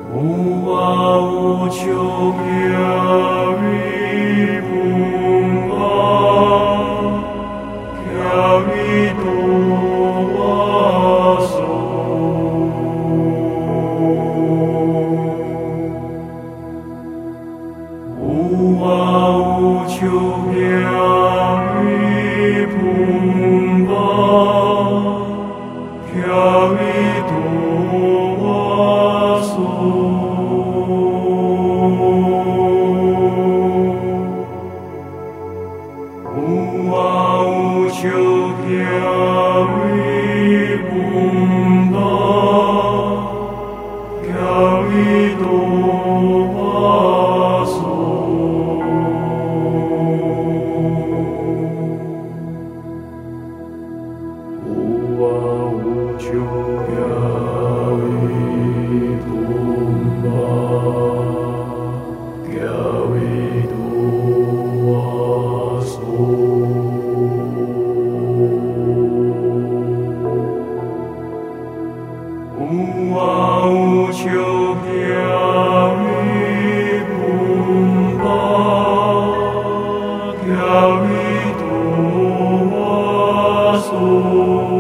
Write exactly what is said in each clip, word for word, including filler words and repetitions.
无我无求飘于风暴，飘于多我所。无我无求飘于风暴，飘于多我所。无我无求飘于风暴，飘于多我所。无我无求飘于风暴，飘于多我所。无我无求飘于风暴，飘于多我所。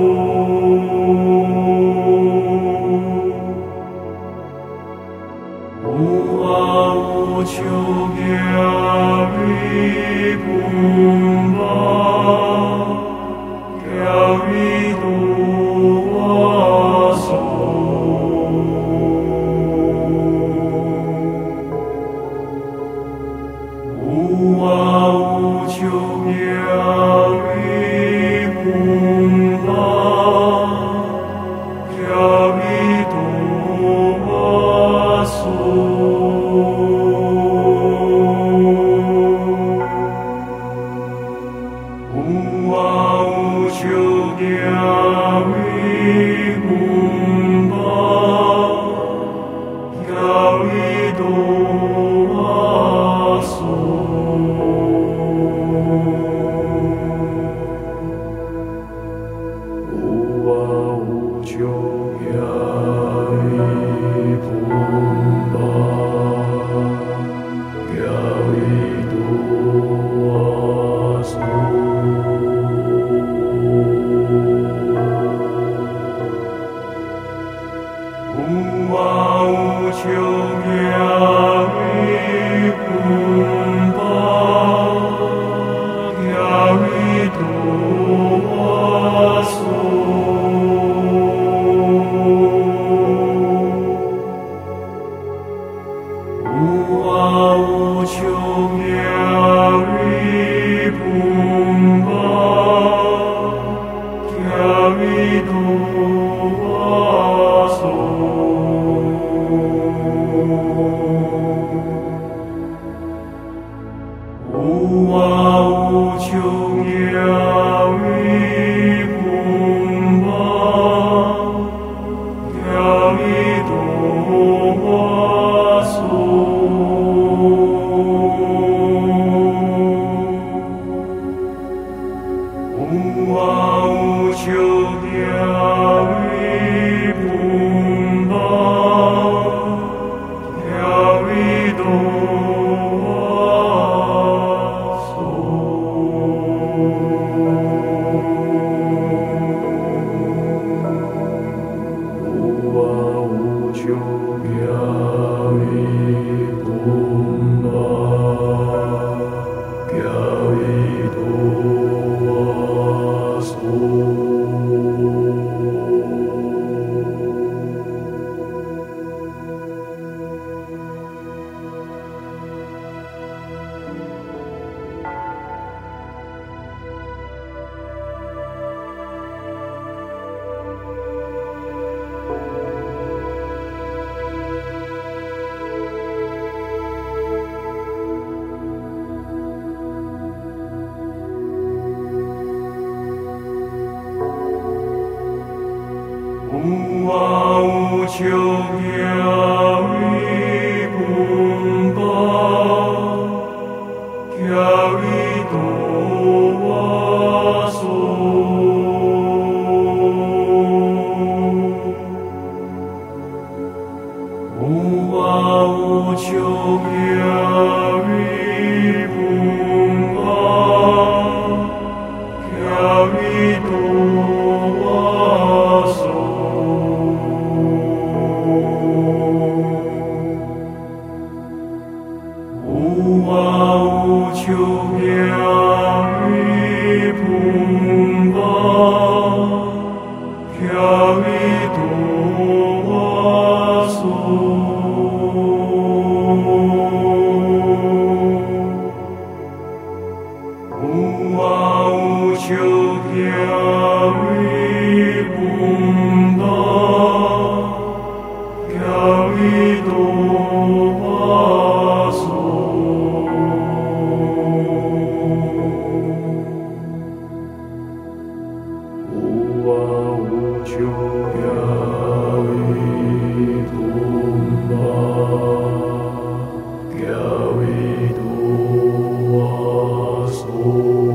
无我无求飘于风暴，飘于多我所。无我无求飘于风暴，飘于多我所。无我无求飘于风暴，飘于多我所。无我无求飘于风暴，飘于多我所。无我无求飘于风暴，飘于多我所。无我无求飘于风暴，飘于多我所。无我无求飘于风暴，飘于多我所。无我无求飘于风暴，飘于多我所。无我无求飘于风暴，飘于多我所。 无我无求行于本我，行于度我所。无我无求行于本我，行于度我所。无我无求行于本我，行于度我所。无我无求行于本我，行于度我所。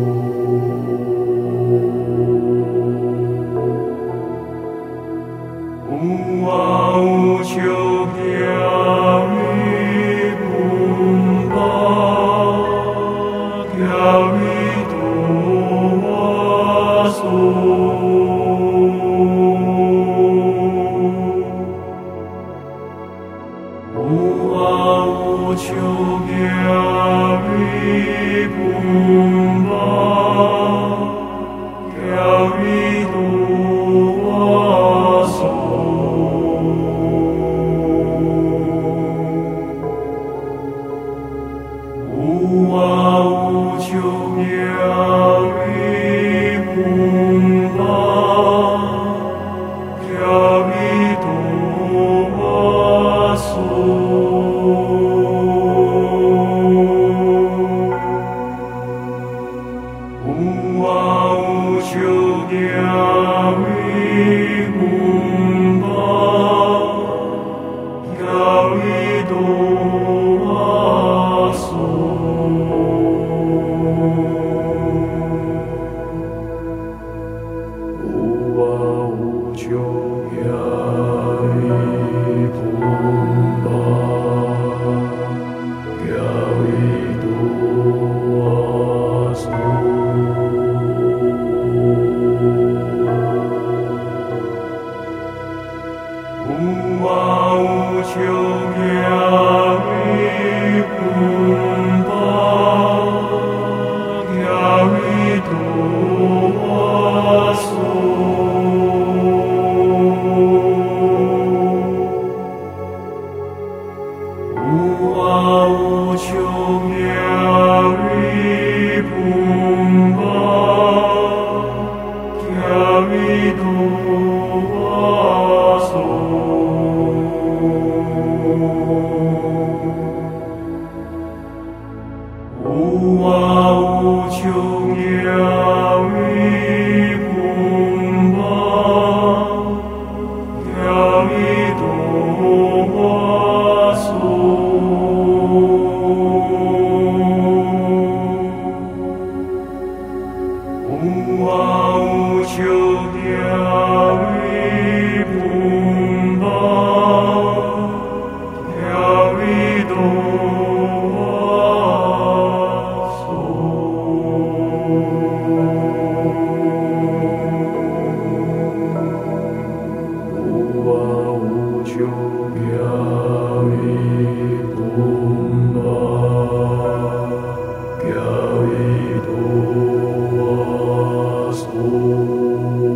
无我无求行于本我，行于度我所。无我无求行于本我，行于度我所。无我无求行于本我，行于度我所。无我无求行于本我，行于度我所。无我无求行于本我，行于度我所。无我无求行于本我，行于度我所。无我无求行于本我，行于度我所。无我无求行于本我，行于度我所。无我无求行于本我，行于度我所。无我无求行于本我，行于度我所。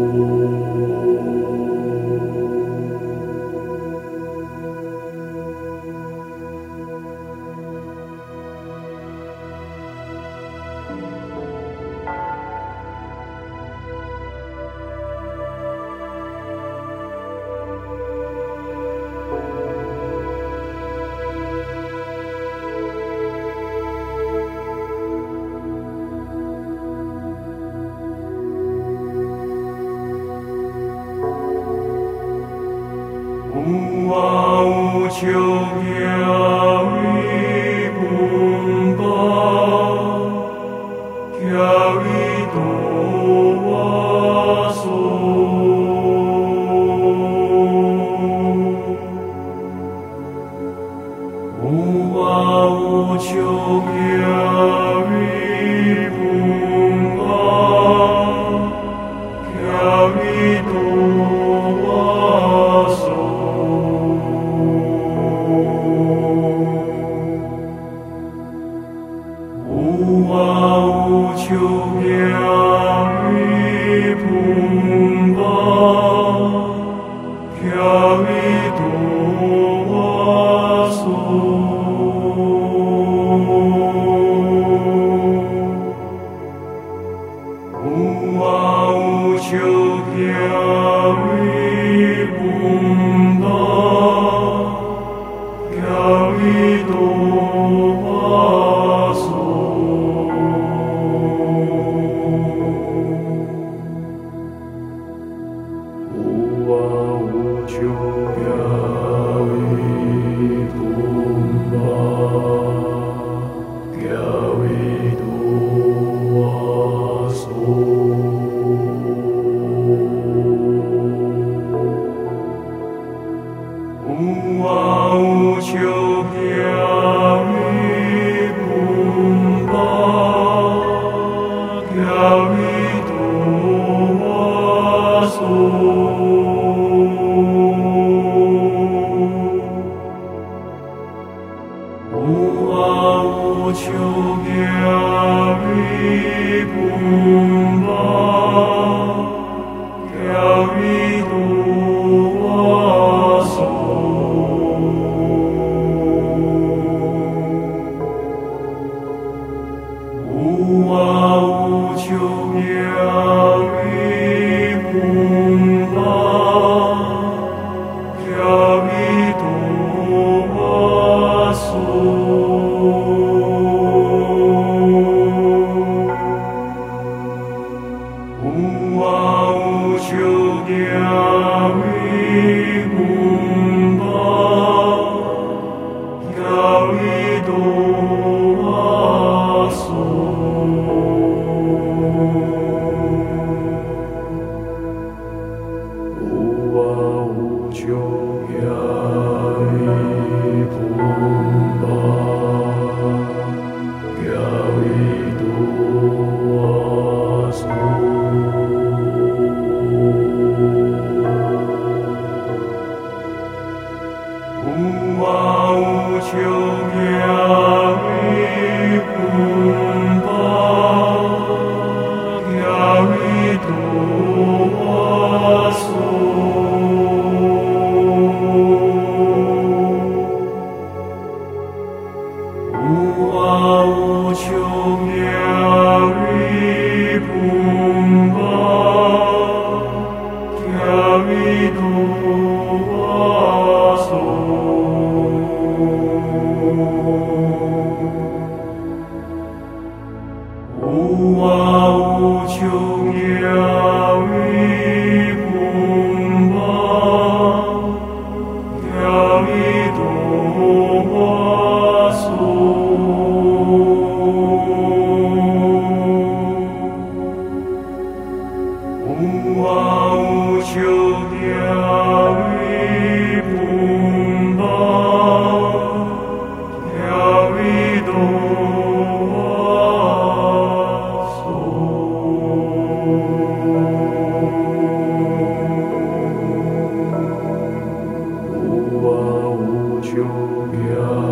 无我无求行于本我，行于度我所。 有我有求行于本法，行于度我所。有我有求行于本法，行于度我所。有我有求行于本法，行于度我所。有我有求行于本法，行于度我所。有我有求行于本法，行于度我所。有我有求行于本法，行于度我所。有我有求行于本法，行于度我所。有我有求行于本法，行于度我所。有我有求行于本法，行于度我所。有我有求行于本法，行于度我所。有我有求行于本法，行于度我所。有我有求行于本法，行于度我所。有我有求行于本法，行于度我所。有我有求行